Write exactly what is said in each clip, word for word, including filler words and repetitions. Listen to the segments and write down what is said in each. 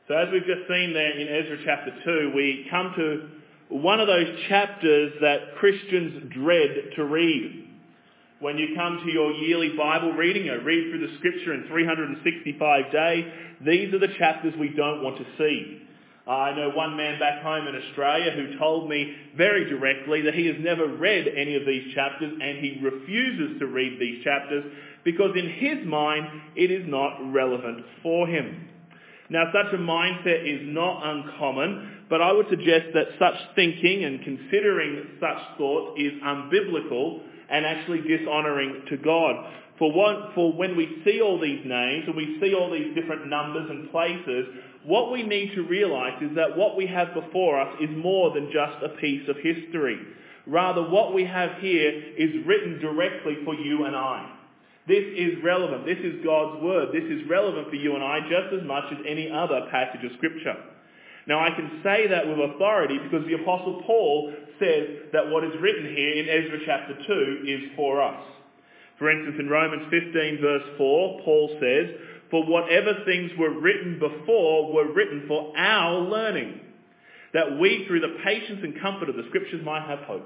So as we've just seen there in Ezra chapter two, we come to one of those chapters that Christians dread to read. When you come to your yearly Bible reading, you read through the scripture in three hundred sixty-five days, these are the chapters we don't want to see. Uh, I know one man back home in Australia who told me very directly that he has never read any of these chapters and he refuses to read these chapters because in his mind it is not relevant for him. Now, such a mindset is not uncommon, but I would suggest that such thinking and considering such thoughts is unbiblical and actually dishonouring to God. For, one, for when we see all these names and we see all these different numbers and places, what we need to realise is that what we have before us is more than just a piece of history. Rather, what we have here is written directly for you and I. This is relevant. This is God's word. This is relevant for you and I just as much as any other passage of Scripture. Now, I can say that with authority because the Apostle Paul says that what is written here in Ezra chapter two is for us. For instance, in Romans fifteen verse four, Paul says, "For whatever things were written before were written for our learning, that we through the patience and comfort of the Scriptures might have hope."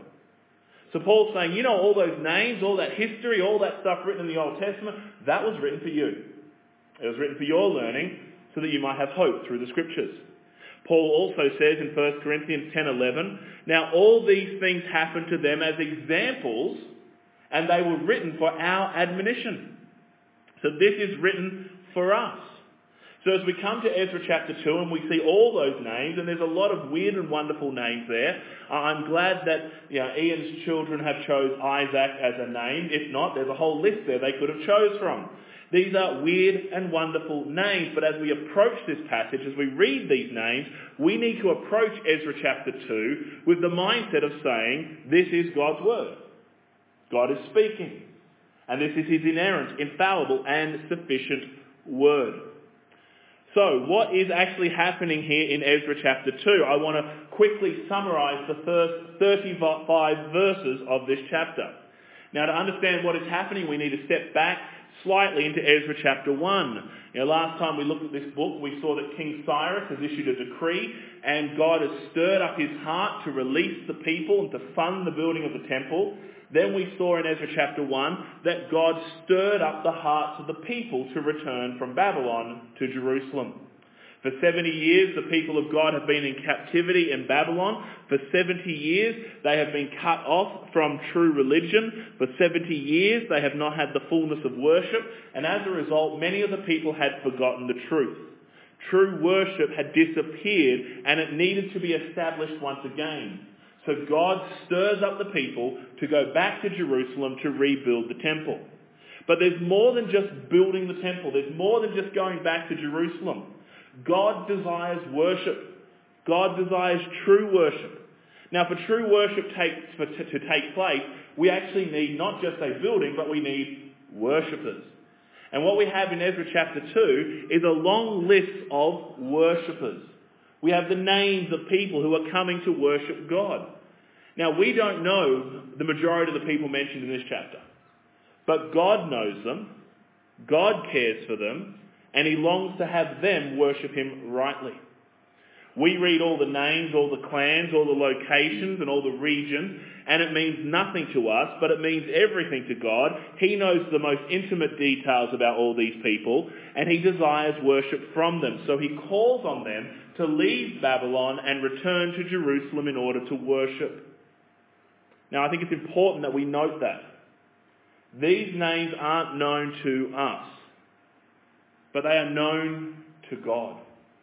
So Paul's saying, you know, all those names, all that history, all that stuff written in the Old Testament, that was written for you. It was written for your learning so that you might have hope through the Scriptures. Paul also says in First Corinthians ten eleven, "Now all these things happened to them as examples, and they were written for our admonition." So this is written for us. So as we come to Ezra chapter two and we see all those names, and there's a lot of weird and wonderful names there, uh, I'm glad that you know, Ian's children have chose Isaac as a name. If not, there's a whole list there they could have chose from. These are weird and wonderful names, but as we approach this passage, as we read these names, we need to approach Ezra chapter two with the mindset of saying, this is God's word. God is speaking. And this is his inerrant, infallible and sufficient word. So, what is actually happening here in Ezra chapter two? I want to quickly summarise the first thirty-five verses of this chapter. Now, to understand what is happening, we need to step back slightly into Ezra chapter one. You know, last time we looked at this book, we saw that King Cyrus has issued a decree, and God has stirred up his heart to release the people and to fund the building of the temple. Then we saw in Ezra chapter one that God stirred up the hearts of the people to return from Babylon to Jerusalem. For seventy years, the people of God have been in captivity in Babylon. For seventy years, they have been cut off from true religion. For seventy years, they have not had the fullness of worship. And as a result, many of the people had forgotten the truth. True worship had disappeared, and it needed to be established once again. So God stirs up the people to go back to Jerusalem to rebuild the temple. But there's more than just building the temple. There's more than just going back to Jerusalem. God desires worship. God desires true worship. Now, for true worship take, for, to, to take place, we actually need not just a building, but we need worshippers. And what we have in Ezra chapter two is a long list of worshippers. We have the names of people who are coming to worship God. Now, we don't know the majority of the people mentioned in this chapter. But God knows them, God cares for them, and he longs to have them worship him rightly. We read all the names, all the clans, all the locations, and all the regions, and it means nothing to us, but it means everything to God. He knows the most intimate details about all these people, and he desires worship from them. So he calls on them to leave Babylon and return to Jerusalem in order to worship. Now, I think it's important that we note that. These names aren't known to us, but they are known to God.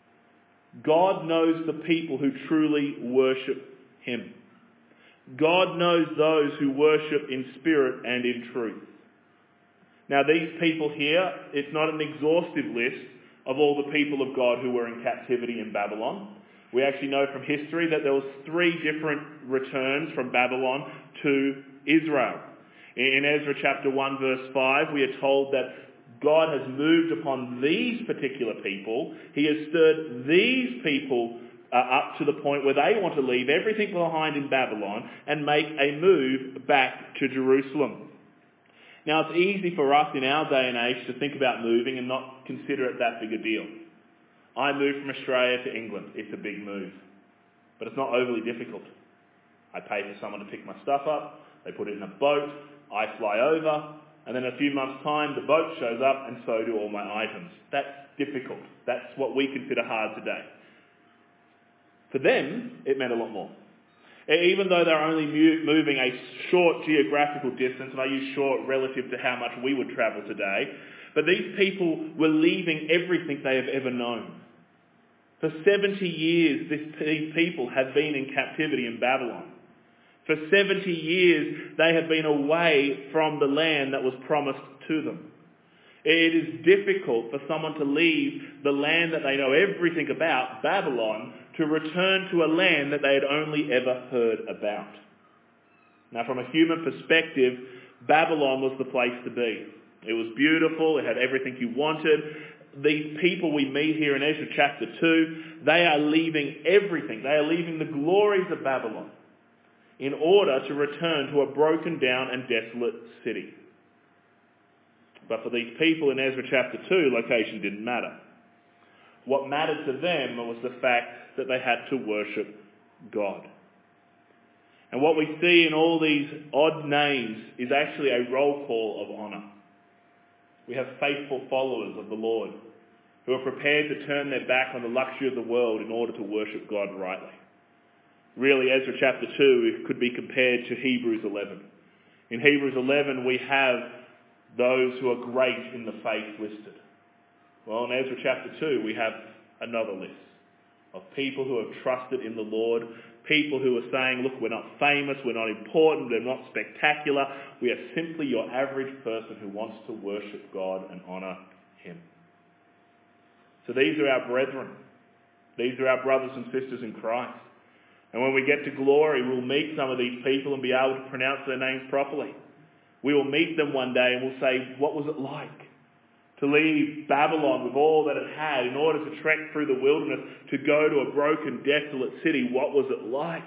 God knows the people who truly worship him. God knows those who worship in spirit and in truth. Now, these people here, it's not an exhaustive list of all the people of God who were in captivity in Babylon. We actually know from history that there was three different returns from Babylon to Israel. In Ezra chapter one verse five, we are told that God has moved upon these particular people. He has stirred these people uh, up to the point where they want to leave everything behind in Babylon and make a move back to Jerusalem. Now, it's easy for us in our day and age to think about moving and not consider it that big a deal. I moved from Australia to England. It's a big move, but it's not overly difficult. I pay for someone to pick my stuff up, they put it in a boat, I fly over, and then in a few months' time the boat shows up and so do all my items. That's difficult. That's what we consider hard today. For them, it meant a lot more. Even though they're only moving a short geographical distance, and I use short relative to how much we would travel today, but these people were leaving everything they have ever known. For seventy years, these people have been in captivity in Babylon. For seventy years, they have been away from the land that was promised to them. It is difficult for someone to leave the land that they know everything about, Babylon, to return to a land that they had only ever heard about. Now, from a human perspective, Babylon was the place to be. It was beautiful, it had everything you wanted. These people we meet here in Ezra chapter two, they are leaving everything. They are leaving the glories of Babylon in order to return to a broken down and desolate city. But for these people in Ezra chapter two, location didn't matter. What mattered to them was the fact that they had to worship God. And what we see in all these odd names is actually a roll call of honour. We have faithful followers of the Lord who are prepared to turn their back on the luxury of the world in order to worship God rightly. Really, Ezra chapter two could be compared to Hebrews eleven. In Hebrews eleven, we have those who are great in the faith listed. Well, in Ezra chapter two, we have another list of people who have trusted in the Lord, people who are saying, look, we're not famous, we're not important, we're not spectacular, we are simply your average person who wants to worship God and honour Him. So these are our brethren. These are our brothers and sisters in Christ. And when we get to glory, we'll meet some of these people and be able to pronounce their names properly. We will meet them one day and we'll say, what was it like to leave Babylon with all that it had in order to trek through the wilderness to go to a broken, desolate city? What was it like?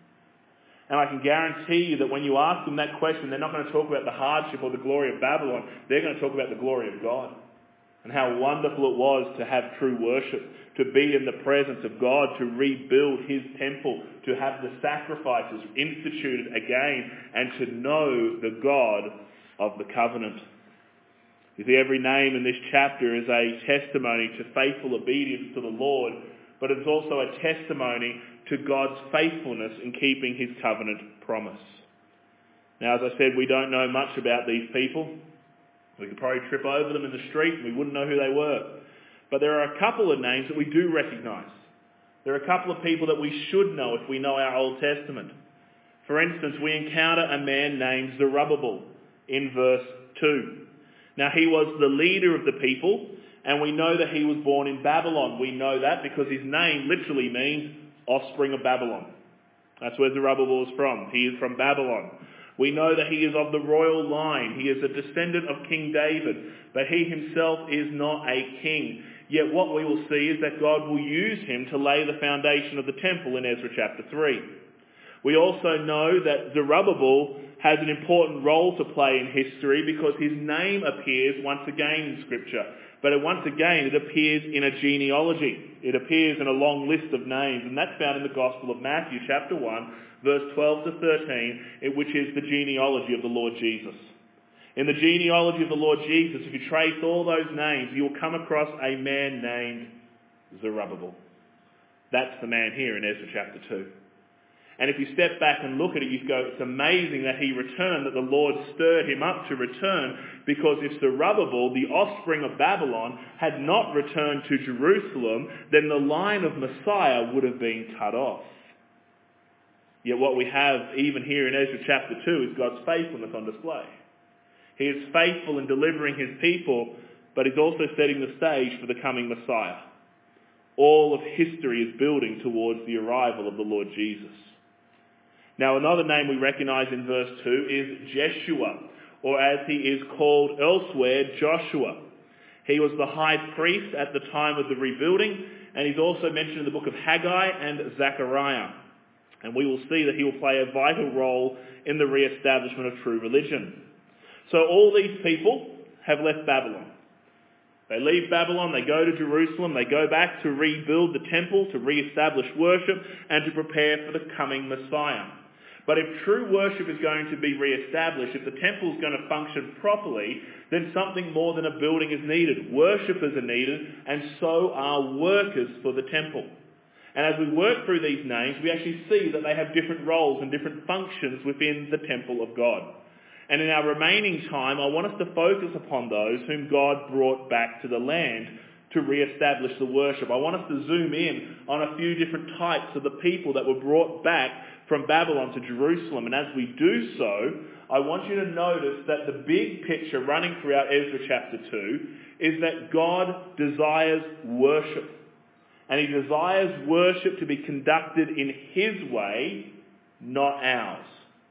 And I can guarantee you that when you ask them that question, they're not going to talk about the hardship or the glory of Babylon. They're going to talk about the glory of God and how wonderful it was to have true worship, to be in the presence of God, to rebuild His temple, to have the sacrifices instituted again, and to know the God of the covenant. You see, every name in this chapter is a testimony to faithful obedience to the Lord, but it's also a testimony to God's faithfulness in keeping His covenant promise. Now, as I said, we don't know much about these people. We could probably trip over them in the street and we wouldn't know who they were. But there are a couple of names that we do recognise. There are a couple of people that we should know if we know our Old Testament. For instance, we encounter a man named Zerubbabel in verse two. Now, he was the leader of the people, and we know that he was born in Babylon. We know that because his name literally means offspring of Babylon. That's where Zerubbabel is from. He is from Babylon. We know that he is of the royal line. He is a descendant of King David, but he himself is not a king. Yet what we will see is that God will use him to lay the foundation of the temple in Ezra chapter three. We also know that Zerubbabel has an important role to play in history because his name appears once again in Scripture. But once again, it appears in a genealogy. It appears in a long list of names, and that's found in the Gospel of Matthew chapter one, verse twelve to thirteen, which is the genealogy of the Lord Jesus. In the genealogy of the Lord Jesus, if you trace all those names, you will come across a man named Zerubbabel. That's the man here in Ezra chapter two. And if you step back and look at it, you go, it's amazing that he returned, that the Lord stirred him up to return, because if Zerubbabel, the offspring of Babylon, had not returned to Jerusalem, then the line of Messiah would have been cut off. Yet what we have even here in Ezra chapter two is God's faithfulness on display. He is faithful in delivering his people, but he's also setting the stage for the coming Messiah. All of history is building towards the arrival of the Lord Jesus. Now, another name we recognise in verse two is Jeshua, or as he is called elsewhere, Joshua. He was the high priest at the time of the rebuilding, and he's also mentioned in the book of Haggai and Zechariah. And we will see that he will play a vital role in the re-establishment of true religion. So all these people have left Babylon. They leave Babylon, they go to Jerusalem, they go back to rebuild the temple, to re-establish worship, and to prepare for the coming Messiah. But if true worship is going to be re-established, if the temple is going to function properly, then something more than a building is needed. Worshippers are needed, and so are workers for the temple. And as we work through these names, we actually see that they have different roles and different functions within the temple of God. And in our remaining time, I want us to focus upon those whom God brought back to the land to re-establish the worship. I want us to zoom in on a few different types of the people that were brought back from Babylon to Jerusalem. And as we do so, I want you to notice that the big picture running throughout Ezra chapter two is that God desires worship. And he desires worship to be conducted in his way, not ours.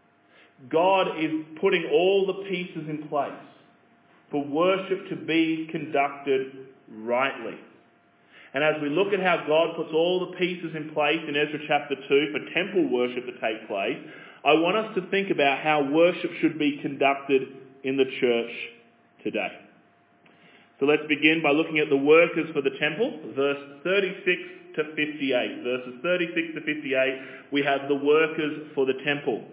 God is putting all the pieces in place for worship to be conducted rightly. And as we look at how God puts all the pieces in place in Ezra chapter two for temple worship to take place, I want us to think about how worship should be conducted in the church today. So let's begin by looking at the workers for the temple, verse thirty-six to fifty-eight. Verses thirty-six to fifty-eight, we have the workers for the temple.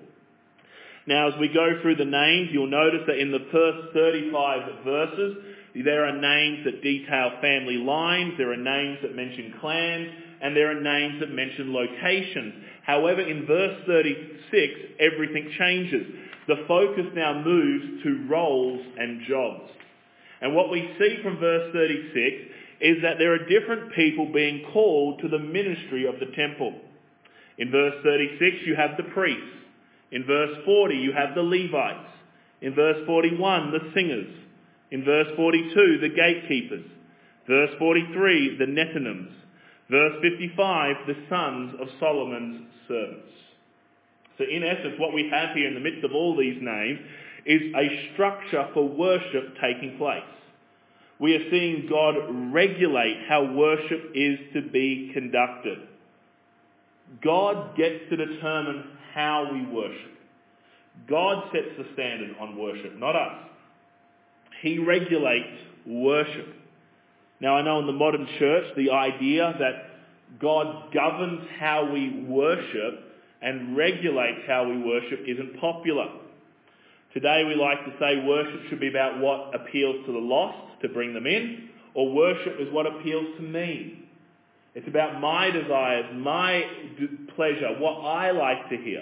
Now, as we go through the names, you'll notice that in the first thirty-five verses, there are names that detail family lines, there are names that mention clans, and there are names that mention locations. However, in verse thirty-six, everything changes. The focus now moves to roles and jobs. And what we see from verse thirty-six is that there are different people being called to the ministry of the temple. In verse thirty-six, you have the priests. In verse forty, you have the Levites. In verse forty-one, the singers. In verse forty-two, the gatekeepers. Verse forty-three, the Nethinims. Verse fifty-five, the sons of Solomon's servants. So in essence, what we have here in the midst of all these names is a structure for worship taking place. We are seeing God regulate how worship is to be conducted. God gets to determine how we worship. God sets the standard on worship, not us. He regulates worship. Now, I know in the modern church, the idea that God governs how we worship and regulates how we worship isn't popular. Today we like to say worship should be about what appeals to the lost to bring them in, or worship is what appeals to me. It's about my desires, my pleasure, what I like to hear.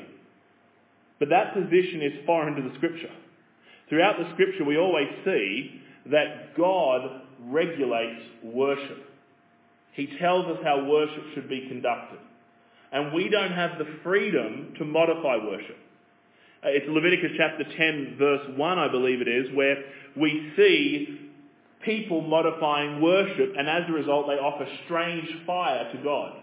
But that position is foreign to the Scripture. Throughout the Scripture we always see that God regulates worship. He tells us how worship should be conducted. And we don't have the freedom to modify worship. It's Leviticus chapter ten verse one, I believe it is, where we see people modifying worship, and as a result they offer strange fire to God.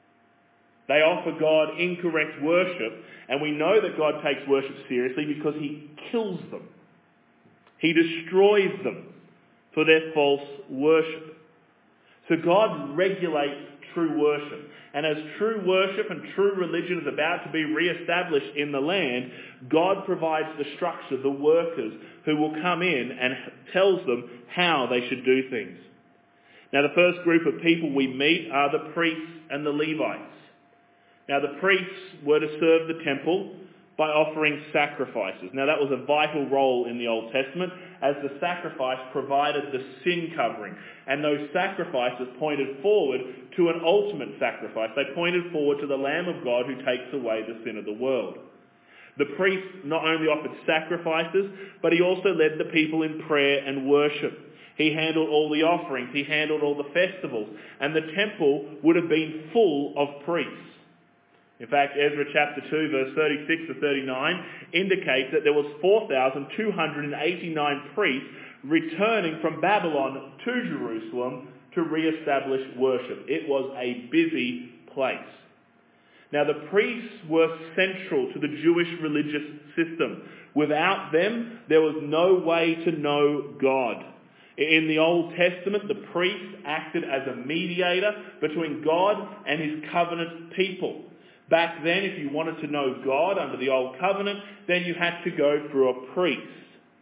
They offer God incorrect worship, and we know that God takes worship seriously because he kills them. He destroys them for their false worship. So God regulates true worship. And as true worship and true religion is about to be re-established in the land, God provides the structure, the workers who will come in and tells them how they should do things. Now the first group of people we meet are the priests and the Levites. Now the priests were to serve the temple by offering sacrifices. Now that was a vital role in the Old Testament, as the sacrifice provided the sin covering. And those sacrifices pointed forward to an ultimate sacrifice. They pointed forward to the Lamb of God who takes away the sin of the world. The priest not only offered sacrifices, but he also led the people in prayer and worship. He handled all the offerings. He handled all the festivals. And the temple would have been full of priests. In fact, Ezra chapter two, verse thirty-six to thirty-nine indicates that there was four thousand two hundred eighty-nine priests returning from Babylon to Jerusalem to re-establish worship. It was a busy place. Now, the priests were central to the Jewish religious system. Without them, there was no way to know God. In the Old Testament, the priest acted as a mediator between God and his covenant people. Back then, if you wanted to know God under the Old Covenant, then you had to go through a priest.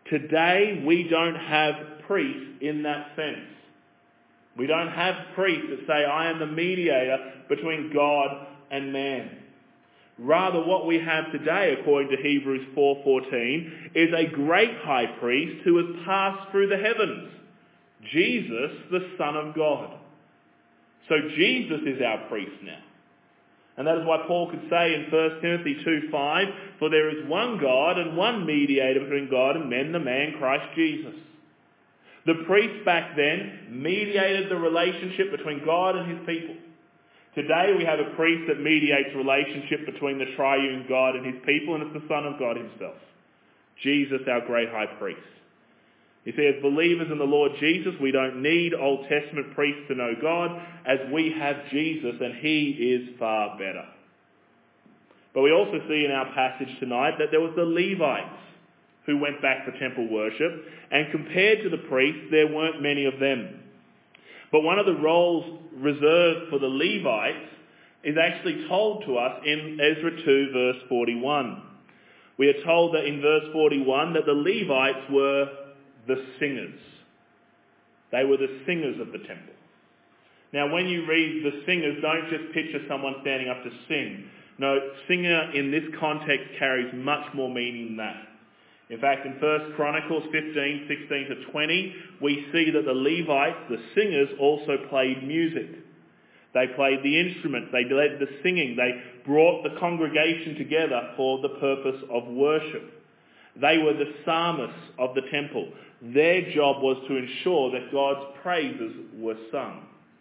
Today, we don't have priests in that sense. We don't have priests that say, I am the mediator between God and man. Rather, what we have today, according to Hebrews four fourteen, is a great high priest who has passed through the heavens, Jesus, the Son of God. So Jesus is our priest now. And that is why Paul could say in First Timothy two five, for there is one God and one mediator between God and men, the man Christ Jesus. The priest back then mediated the relationship between God and his people. Today we have a priest that mediates the relationship between the triune God and his people, and it's the Son of God himself, Jesus, our great high priest. You see, as believers in the Lord Jesus, we don't need Old Testament priests to know God, as we have Jesus, and he is far better. But we also see in our passage tonight that there was the Levites who went back for temple worship, and compared to the priests, there weren't many of them. But one of the roles reserved for the Levites is actually told to us in Ezra two verse forty-one. We are told that in verse forty-one that the Levites were the singers. They were the singers of the temple. Now when you read the singers, don't just picture someone standing up to sing. No, singer in this context carries much more meaning than that. In fact, in First Chronicles fifteen, sixteen to twenty, we see that the Levites, the singers, also played music. They played the instruments, they led the singing, they brought the congregation together for the purpose of worship. They were the psalmists of the temple. Their job was to ensure that God's praises were sung.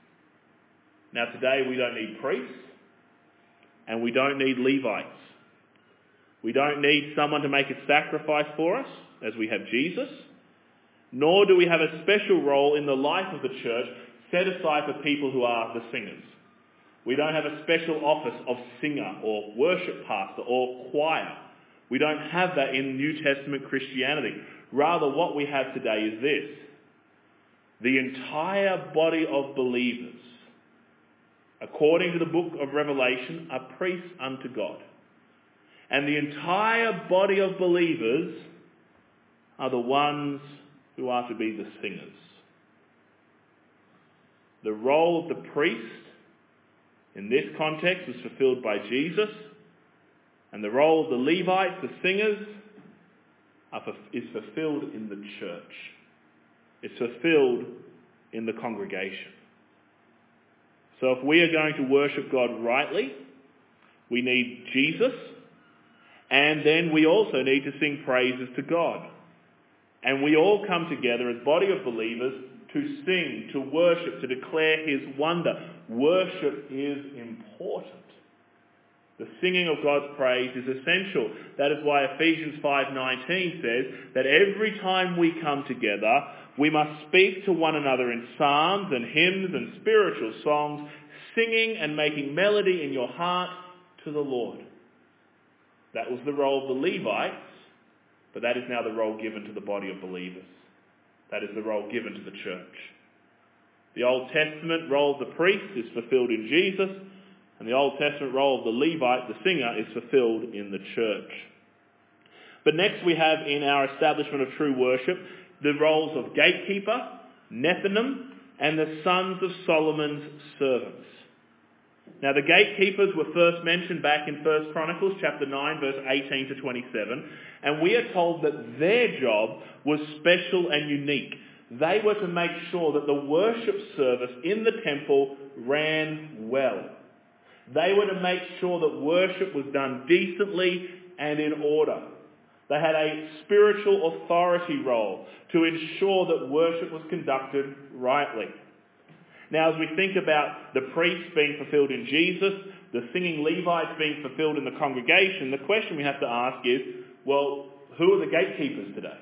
Now today we don't need priests, and we don't need Levites. We don't need someone to make a sacrifice for us, as we have Jesus, nor do we have a special role in the life of the church set aside for people who are the singers. We don't have a special office of singer or worship pastor or choir. We don't have that in New Testament Christianity. Rather, what we have today is this. The entire body of believers, according to the book of Revelation, are priests unto God. And the entire body of believers are the ones who are to be the singers. The role of the priest in this context was fulfilled by Jesus, and the role of the Levites, the singers, are, is fulfilled in the church. It's fulfilled in the congregation. So if we are going to worship God rightly, we need Jesus, and then we also need to sing praises to God. And we all come together as body of believers to sing, to worship, to declare his wonder. Worship is important. The singing of God's praise is essential. That is why Ephesians five nineteen says that every time we come together, we must speak to one another in psalms and hymns and spiritual songs, singing and making melody in your heart to the Lord. That was the role of the Levites, but that is now the role given to the body of believers. That is the role given to the church. The Old Testament role of the priest is fulfilled in Jesus, and the Old Testament role of the Levite, the singer, is fulfilled in the church. But next we have in our establishment of true worship the roles of gatekeeper, Nethinim, and the sons of Solomon's servants. Now the gatekeepers were first mentioned back in First Chronicles chapter nine verse eighteen to twenty-seven, and we are told that their job was special and unique. They were to make sure that the worship service in the temple ran well. They were to make sure that worship was done decently and in order. They had a spiritual authority role to ensure that worship was conducted rightly. Now, as we think about the priests being fulfilled in Jesus, the singing Levites being fulfilled in the congregation, the question we have to ask is, well, who are the gatekeepers today?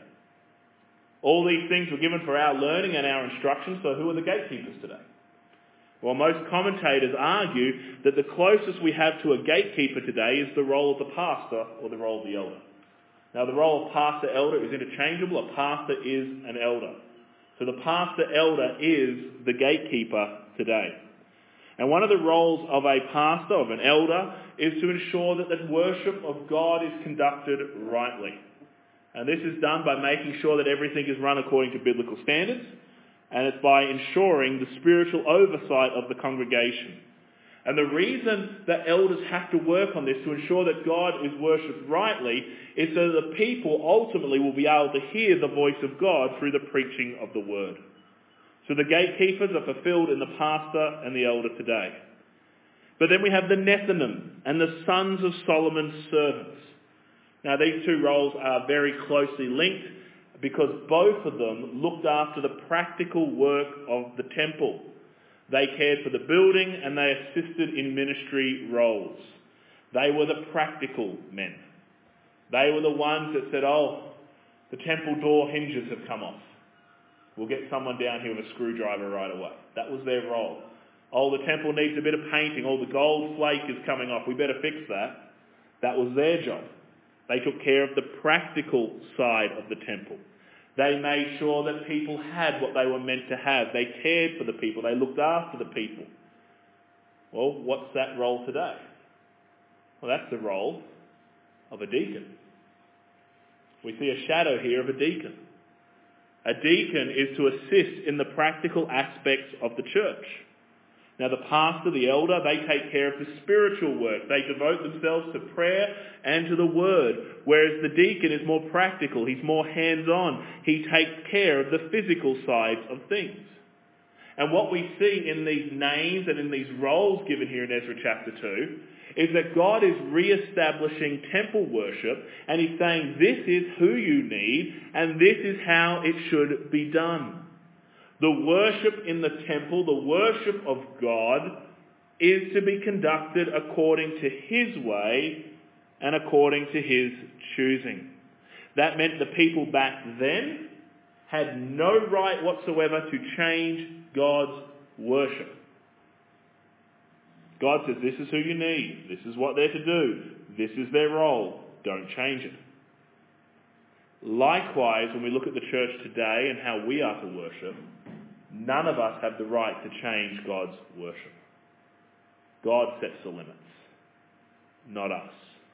All these things were given for our learning and our instruction, so who are the gatekeepers today? Well, most commentators argue that the closest we have to a gatekeeper today is the role of the pastor or the role of the elder. Now, the role of pastor-elder is interchangeable. A pastor is an elder. So the pastor-elder is the gatekeeper today. And one of the roles of a pastor, of an elder, is to ensure that the worship of God is conducted rightly. And this is done by making sure that everything is run according to biblical standards, and it's by ensuring the spiritual oversight of the congregation. And the reason that elders have to work on this to ensure that God is worshipped rightly is so that the people ultimately will be able to hear the voice of God through the preaching of the word. So the gatekeepers are fulfilled in the pastor and the elder today. But then we have the Nethinim and the sons of Solomon's servants. Now these two roles are very closely linked because both of them looked after the practical work of the temple. They cared for the building and they assisted in ministry roles. They were the practical men. They were the ones that said, oh, the temple door hinges have come off. We'll get someone down here with a screwdriver right away. That was their role. Oh, the temple needs a bit of painting. Oh, the gold flake is coming off. We better fix that. That was their job. They took care of the practical side of the temple. They made sure that people had what they were meant to have. They cared for the people. They looked after the people. Well, what's that role today? Well, that's the role of a deacon. We see a shadow here of a deacon. A deacon is to assist in the practical aspects of the church. Now the pastor, the elder, they take care of the spiritual work. They devote themselves to prayer and to the word. Whereas the deacon is more practical. He's more hands-on. He takes care of the physical sides of things. And what we see in these names and in these roles given here in Ezra chapter two is that God is re-establishing temple worship, and he's saying this is who you need and this is how it should be done. The worship in the temple, the worship of God, is to be conducted according to his way and according to his choosing. That meant the people back then had no right whatsoever to change God's worship. God says, this is who you need. This is what they're to do. This is their role. Don't change it. Likewise, when we look at the church today and how we are to worship, none of us have the right to change God's worship. God sets the limits, not us.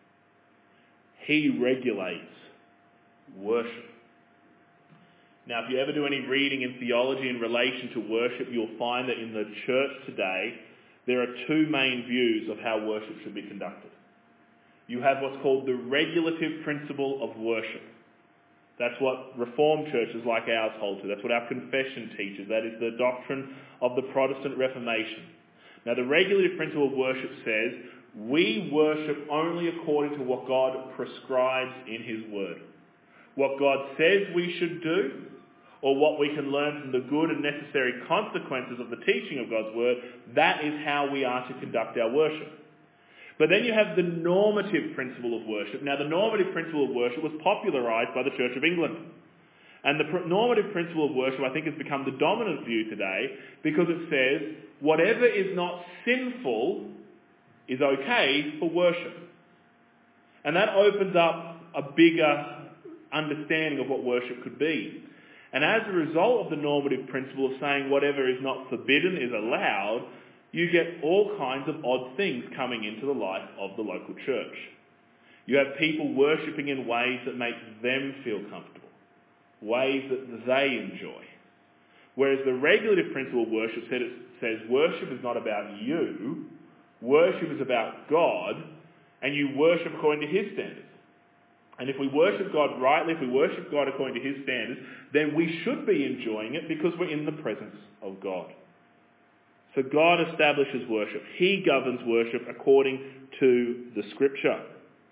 He regulates worship. Now, if you ever do any reading in theology in relation to worship, you'll find that in the church today, there are two main views of how worship should be conducted. You have what's called the regulative principle of worship. That's what Reformed churches like ours hold to. That's what our confession teaches. That is the doctrine of the Protestant Reformation. Now, the regulative principle of worship says we worship only according to what God prescribes in his word. What God says we should do, or what we can learn from the good and necessary consequences of the teaching of God's word, that is how we are to conduct our worship. But then you have the normative principle of worship. Now, the normative principle of worship was popularised by the Church of England. And the pr- normative principle of worship, I think, has become the dominant view today because it says whatever is not sinful is okay for worship. And that opens up a bigger understanding of what worship could be. And as a result of the normative principle of saying whatever is not forbidden is allowed, you get all kinds of odd things coming into the life of the local church. You have people worshipping in ways that make them feel comfortable, ways that they enjoy. Whereas the regulative principle of worship says worship is not about you, worship is about God, and you worship according to his standards. And if we worship God rightly, if we worship God according to his standards, then we should be enjoying it because we're in the presence of God. So God establishes worship. He governs worship according to the scripture.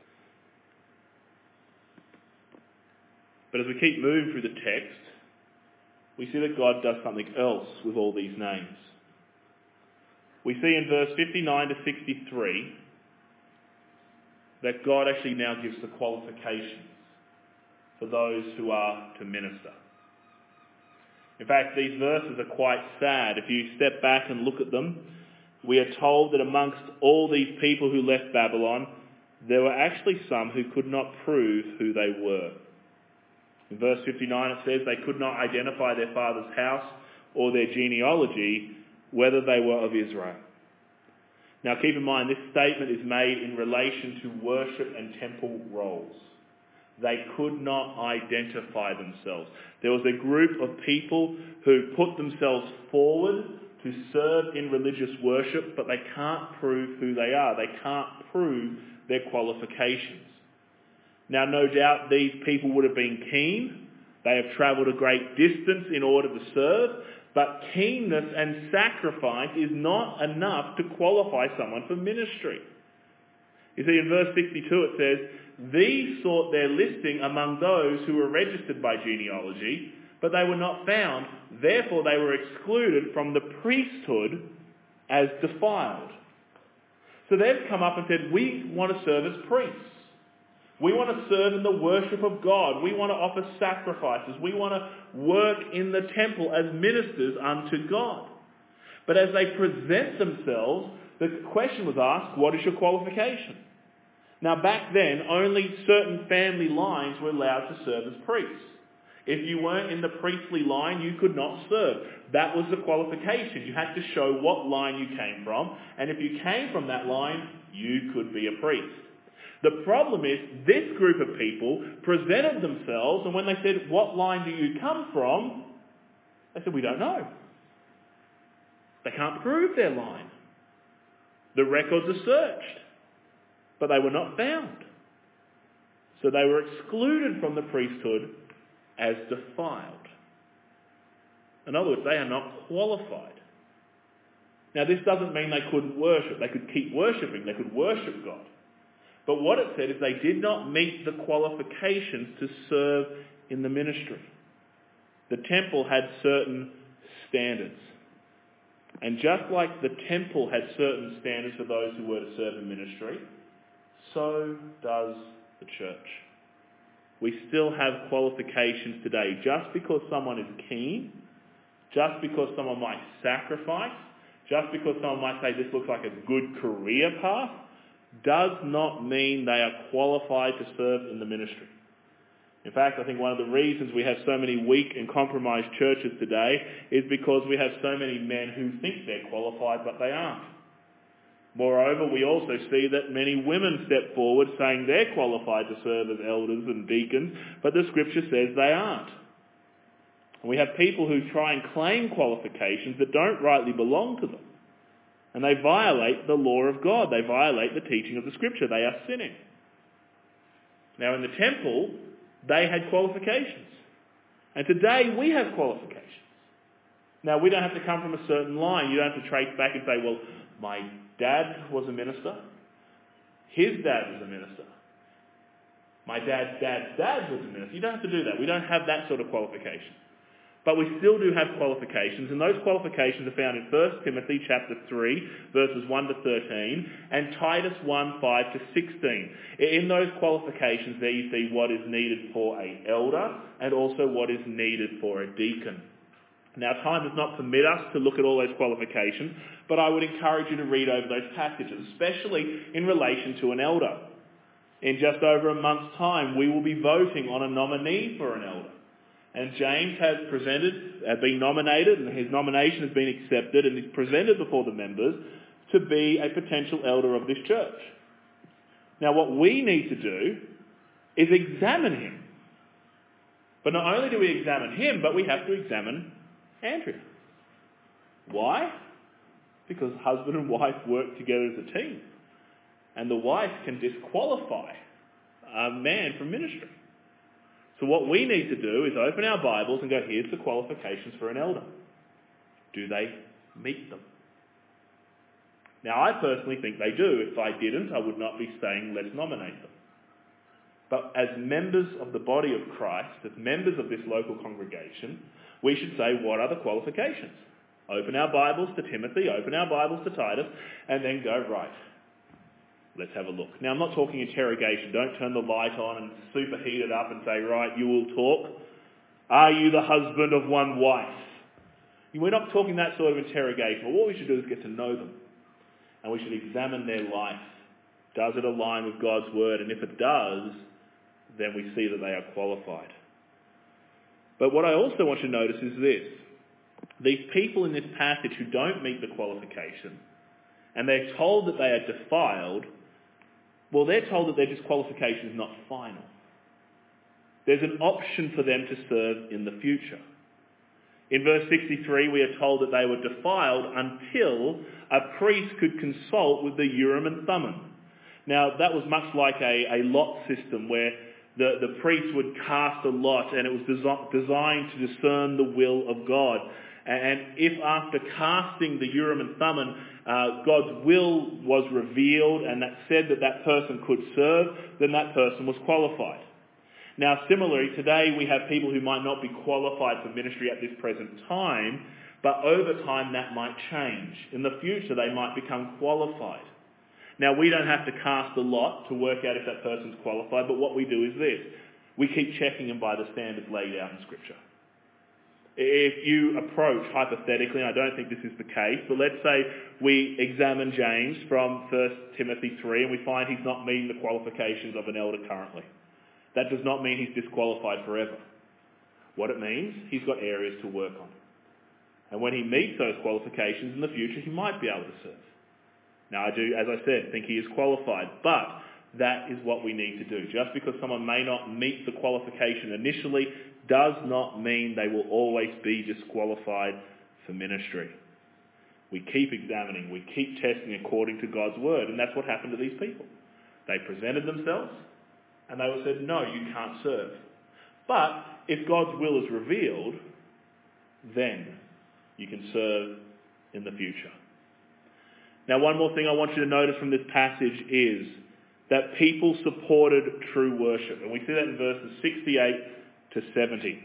But as we keep moving through the text, we see that God does something else with all these names. We see in verse fifty-nine to sixty-three that God actually now gives the qualifications for those who are to minister. In fact, these verses are quite sad. If you step back and look at them, we are told that amongst all these people who left Babylon, there were actually some who could not prove who they were. In verse fifty-nine it says they could not identify their father's house or their genealogy, whether they were of Israel. Now keep in mind, this statement is made in relation to worship and temple roles. They could not identify themselves. There was a group of people who put themselves forward to serve in religious worship, but they can't prove who they are. They can't prove their qualifications. Now, no doubt these people would have been keen. They have travelled a great distance in order to serve, but keenness and sacrifice is not enough to qualify someone for ministry. You see, in verse sixty-two it says, "These sought their listing among those who were registered by genealogy, but they were not found. Therefore they were excluded from the priesthood as defiled." So they've come up and said, we want to serve as priests. We want to serve in the worship of God. We want to offer sacrifices. We want to work in the temple as ministers unto God. But as they present themselves, the question was asked, what is your qualification? Now back then, only certain family lines were allowed to serve as priests. If you weren't in the priestly line, you could not serve. That was the qualification. You had to show what line you came from, and if you came from that line, you could be a priest. The problem is, this group of people presented themselves, and when they said, what line do you come from? They said, we don't know. They can't prove their line. The records are searched, but they were not found. So they were excluded from the priesthood as defiled. In other words, they are not qualified. Now this doesn't mean they couldn't worship. They could keep worshipping. They could worship God. But what it said is they did not meet the qualifications to serve in the ministry. The temple had certain standards. And just like the temple had certain standards for those who were to serve in ministry, so does the church. We still have qualifications today. Just because someone is keen, just because someone might sacrifice, just because someone might say this looks like a good career path, does not mean they are qualified to serve in the ministry. In fact, I think one of the reasons we have so many weak and compromised churches today is because we have so many men who think they're qualified, but they aren't. Moreover, we also see that many women step forward saying they're qualified to serve as elders and deacons, but the scripture says they aren't. And we have people who try and claim qualifications that don't rightly belong to them. And they violate the law of God. They violate the teaching of the scripture. They are sinning. Now in the temple, they had qualifications. And today we have qualifications. Now we don't have to come from a certain line. You don't have to trace back and say, well, my dad was a minister. His dad was a minister. My dad's dad's dad was a minister. You don't have to do that. We don't have that sort of qualification. But we still do have qualifications, and those qualifications are found in First Timothy chapter three, verses one to thirteen, and Titus one, five to sixteen. In those qualifications there you see what is needed for an elder, and also what is needed for a deacon. Now time does not permit us to look at all those qualifications, but I would encourage you to read over those passages, especially in relation to an elder. In just over a month's time we will be voting on a nominee for an elder. And James has presented, uh, been nominated, and his nomination has been accepted, and is presented before the members to be a potential elder of this church. Now what we need to do is examine him. But not only do we examine him, but we have to examine Andrea. Why? Because husband and wife work together as a team. And the wife can disqualify a man from ministry. So what we need to do is open our Bibles and go, here's the qualifications for an elder. Do they meet them? Now I personally think they do. If I didn't, I would not be saying let's nominate them. But as members of the body of Christ, as members of this local congregation, we should say, what are the qualifications? Open our Bibles to Timothy, open our Bibles to Titus, and then go, right, let's have a look. Now, I'm not talking interrogation. Don't turn the light on and superheat it up and say, right, you will talk. Are you the husband of one wife? We're not talking that sort of interrogation. But what we should do is get to know them. And we should examine their life. Does it align with God's word? And if it does, then we see that they are qualified. But what I also want you to notice is this. These people in this passage who don't meet the qualification, and they're told that they are defiled, well, they're told that their disqualification is not final. there's an option for them to serve in the future. In verse sixty-three, we are told that they were defiled until a priest could consult with the Urim and Thummim. Now, that was much like a, a lot system where the, the priest would cast a lot, and it was desi- designed to discern the will of God. And if after casting the Urim and Thummim, uh, God's will was revealed and that said that that person could serve, then that person was qualified. Now, similarly, today we have people who might not be qualified for ministry at this present time, but over time that might change. In the future, they might become qualified. Now, we don't have to cast a lot to work out if that person's qualified, but what we do is this. We keep checking them by the standards laid out in Scripture. If you approach, hypothetically, and I don't think this is the case, but let's say we examine James from First Timothy three and we find he's not meeting the qualifications of an elder currently. That does not mean he's disqualified forever. What it means, he's got areas to work on. And when he meets those qualifications in the future, he might be able to serve. Now, I do, as I said, think he is qualified, but that is what we need to do. Just because someone may not meet the qualification initially does not mean they will always be disqualified for ministry. We keep examining, we keep testing according to God's word, and that's what happened to these people. They presented themselves, and they were said, no, you can't serve. But if God's will is revealed, then you can serve in the future. Now, one more thing I want you to notice from this passage is that people supported true worship. And we see that in verses sixty-eight to seventy.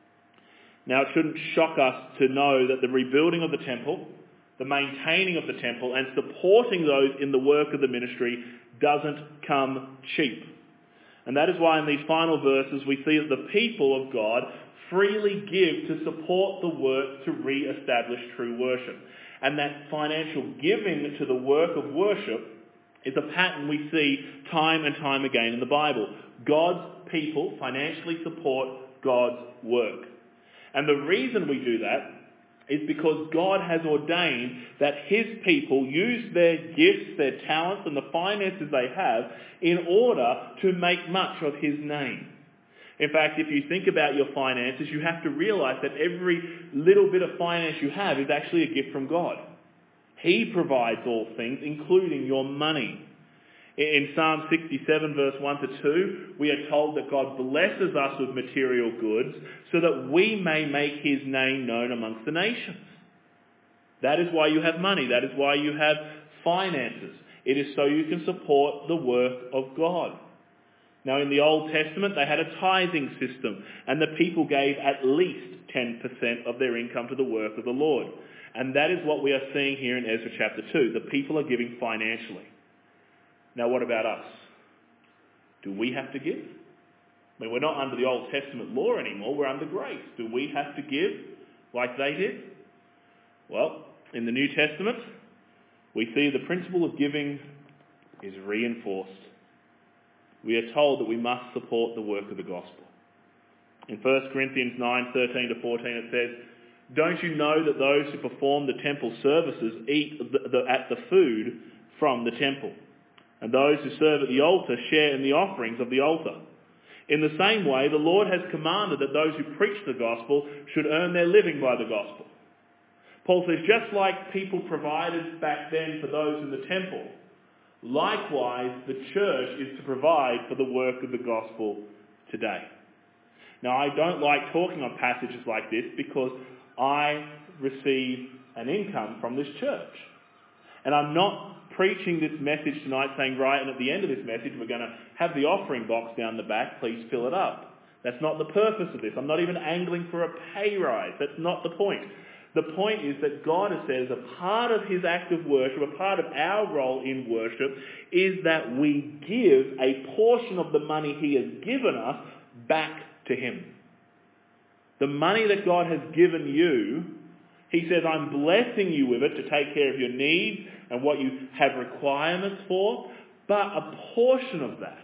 Now, it shouldn't shock us to know that the rebuilding of the temple, the maintaining of the temple, and supporting those in the work of the ministry doesn't come cheap. And that is why in these final verses we see that the people of God freely give to support the work to re-establish true worship. And that financial giving to the work of worship is a pattern we see time and time again in the Bible. God's people financially support God's work. And the reason we do that is because God has ordained that his people use their gifts, their talents and the finances they have in order to make much of his name. In fact, if you think about your finances, you have to realise that every little bit of finance you have is actually a gift from God. He provides all things, including your money. In Psalm sixty-seven, verse one to two, we are told that God blesses us with material goods so that we may make his name known amongst the nations. That is why you have money. That is why you have finances. It is so you can support the work of God. Now, in the Old Testament, they had a tithing system, and the people gave at least ten percent of their income to the work of the Lord. And that is what we are seeing here in Ezra chapter two. The people are giving financially. Now, what about us? Do we have to give? I mean, we're not under the Old Testament law anymore. We're under grace. Do we have to give like they did? Well, in the New Testament, we see the principle of giving is reinforced. We are told that we must support the work of the gospel. In First Corinthians nine, thirteen to fourteen, it says, "Don't you know that those who perform the temple services eat the, the, at the food from the temple? And those who serve at the altar share in the offerings of the altar. In the same way, the Lord has commanded that those who preach the gospel should earn their living by the gospel." Paul says, just like people provided back then for those in the temple, likewise the church is to provide for the work of the gospel today. Now, I don't like talking on passages like this because I receive an income from this church. And I'm not preaching this message tonight saying, right, and at the end of this message we're going to have the offering box down the back, please fill it up. That's not the purpose of this. I'm not even angling for a pay rise. That's not the point. The point is that God has said as a part of his act of worship, a part of our role in worship, is that we give a portion of the money he has given us back to him. The money that God has given you, he says, I'm blessing you with it to take care of your needs and what you have requirements for, but a portion of that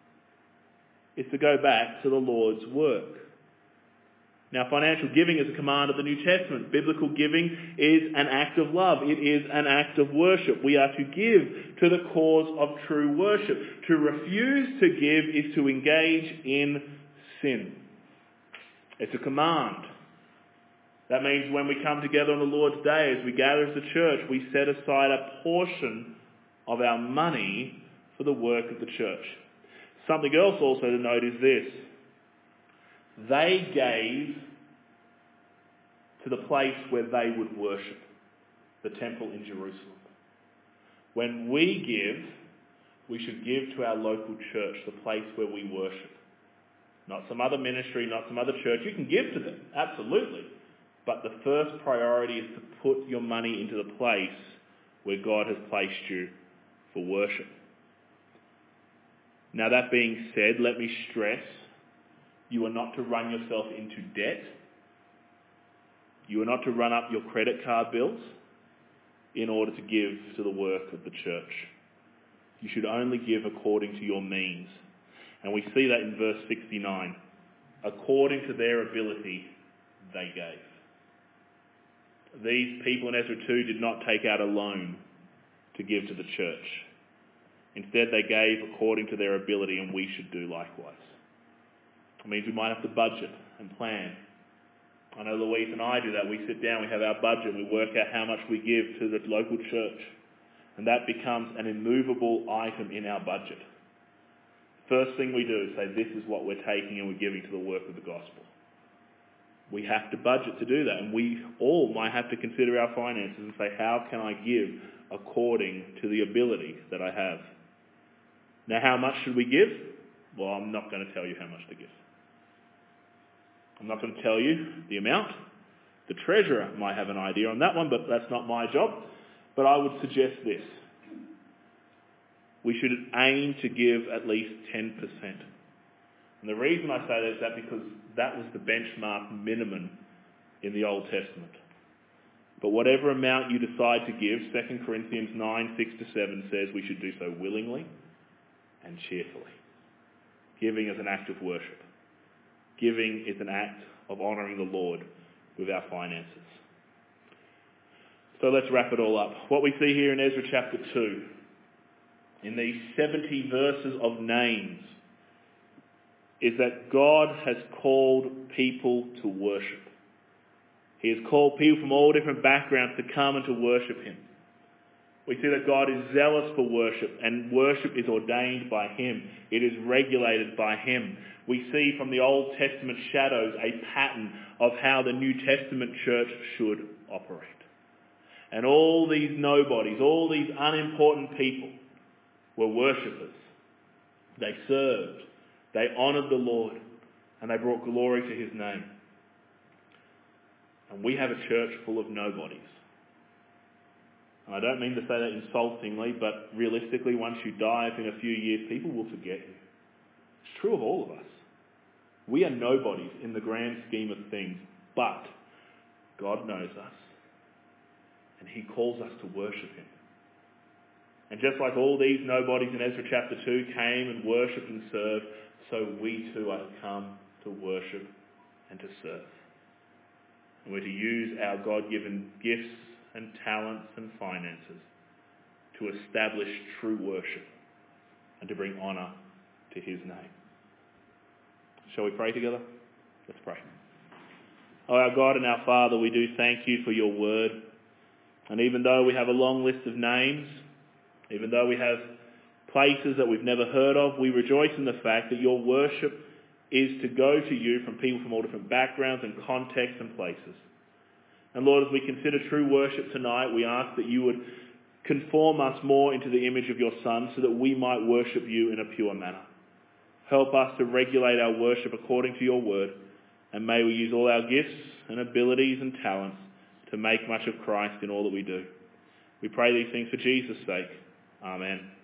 is to go back to the Lord's work. Now, financial giving is a command of the New Testament. Biblical giving is an act of love. It is an act of worship. We are to give to the cause of true worship. To refuse to give is to engage in sin. It's a command. That means when we come together on the Lord's Day, as we gather as a church, we set aside a portion of our money for the work of the church. Something else also to note is this. They gave to the place where they would worship, the temple in Jerusalem. When we give, we should give to our local church, the place where we worship. Not some other ministry, not some other church. You can give to them, absolutely. But the first priority is to put your money into the place where God has placed you for worship. Now that being said, let me stress, you are not to run yourself into debt. You are not to run up your credit card bills in order to give to the work of the church. You should only give according to your means. And we see that in verse sixty-nine. According to their ability, they gave. These people in Ezra two did not take out a loan to give to the church. Instead, they gave according to their ability, and we should do likewise. It means we might have to budget and plan. I know Louise and I do that. We sit down, we have our budget, we work out how much we give to the local church. And that becomes an immovable item in our budget. First thing we do is say, this is what we're taking and we're giving to the work of the gospel. We have to budget to do that. And we all might have to consider our finances and say, how can I give according to the ability that I have? Now, how much should we give? Well, I'm not going to tell you how much to give. I'm not going to tell you the amount. The treasurer might have an idea on that one, but that's not my job. But I would suggest this. We should aim to give at least ten percent. And the reason I say that is that because that was the benchmark minimum in the Old Testament. But whatever amount you decide to give, Second Corinthians nine, six to seven says we should do so willingly and cheerfully. Giving is an act of worship. Giving is an act of honouring the Lord with our finances. So let's wrap it all up. What we see here in Ezra chapter two, in these seventy verses of names, is that God has called people to worship. He has called people from all different backgrounds to come and to worship him. We see that God is zealous for worship, and worship is ordained by him. It is regulated by him. We see from the Old Testament shadows a pattern of how the New Testament church should operate. And all these nobodies, all these unimportant people were worshippers. They served, they honoured the Lord, and they brought glory to his name. And we have a church full of nobodies. And I don't mean to say that insultingly, but realistically, once you die, in a few years, people will forget you. It's true of all of us. We are nobodies in the grand scheme of things, but God knows us, and he calls us to worship him. And just like all these nobodies in Ezra chapter two came and worshipped and served, so we too are to come to worship and to serve. And we're to use our God-given gifts and talents and finances to establish true worship and to bring honour to his name. Shall we pray together? Let's pray. Oh, our God and our Father, we do thank you for your word. And even though we have a long list of names, even though we have places that we've never heard of, we rejoice in the fact that your worship is to go to you from people from all different backgrounds and contexts and places. And Lord, as we consider true worship tonight, we ask that you would conform us more into the image of your Son so that we might worship you in a pure manner. Help us to regulate our worship according to your word, and may we use all our gifts and abilities and talents to make much of Christ in all that we do. We pray these things for Jesus' sake. Amen.